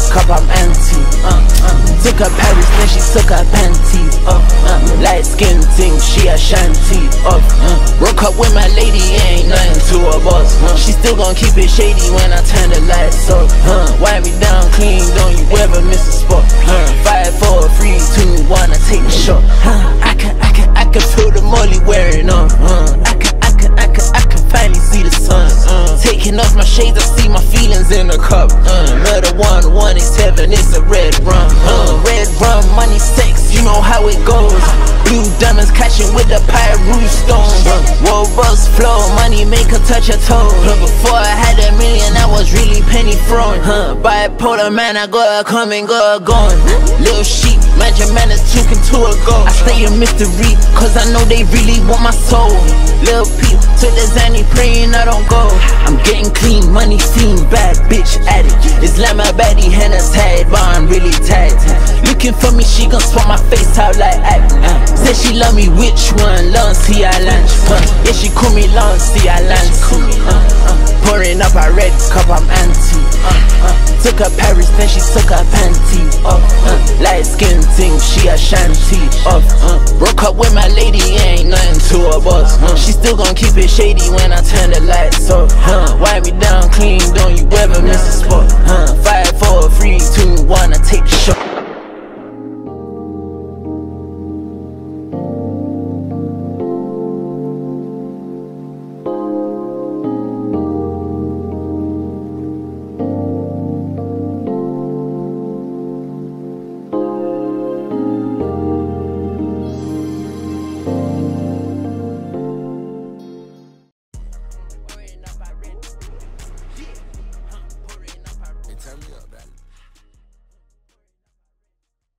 cup, I'm empty. Took her Paris, then she took her panties off. Light skin thing, she a shanty off. Broke up with my lady, ain't nothing to a boss. She still gon' keep it shady when I turn the lights off. Wipe me down clean, don't you ever miss a spot. 5, 4, 3, 2, 1, I take the shot. I can feel the molly wearing on. I can finally see the sun. Taking off my shades, I see my feelings in the cup. Murder 187, it's a red rum. Red rum, money, sex, you know how it goes. Blue diamonds catching with the pyro stones. Robust flow, money make her touch her toes. Before I had a million, I was really penny throwing. Bipolar man, I gotta come and go gone. Little sheep, magic man is talking to a go. I stay a mystery, cause I know they really want my soul. Little peep, to the Zanny praying I don't go. I'm getting clean, money seen, bad bitch addict. Islamabadi henna tied, but I'm really tight. Looking for me, she gon' swap my face out like Said she love me, which one? Lancy Island. Yeah, she call me Lancy Island. Pouring up a red cup, I'm anti. Took her Paris, then she took her panties off. Light skin thing, she a shanty off. Broke up with my lady, ain't nothing to a boss. She still gon' keep it shady when I turn the lights off. Wipe me down clean, don't you ever miss